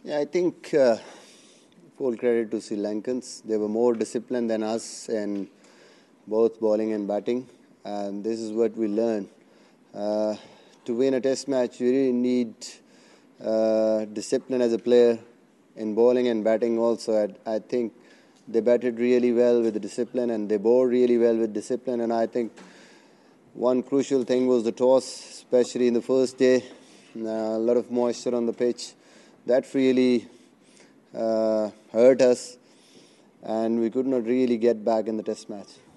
Yeah, I think full credit to Sri Lankans. They were more disciplined than us in both bowling and batting, and this is what we learn. Uh, to win a test match, you really need discipline as a player in bowling and batting also. I think they batted really well with the discipline and they bowled really well with discipline, and I think one crucial thing was the toss, especially in the first day. A lot of moisture on the pitch. That really hurt us, and we could not really get back in the test match.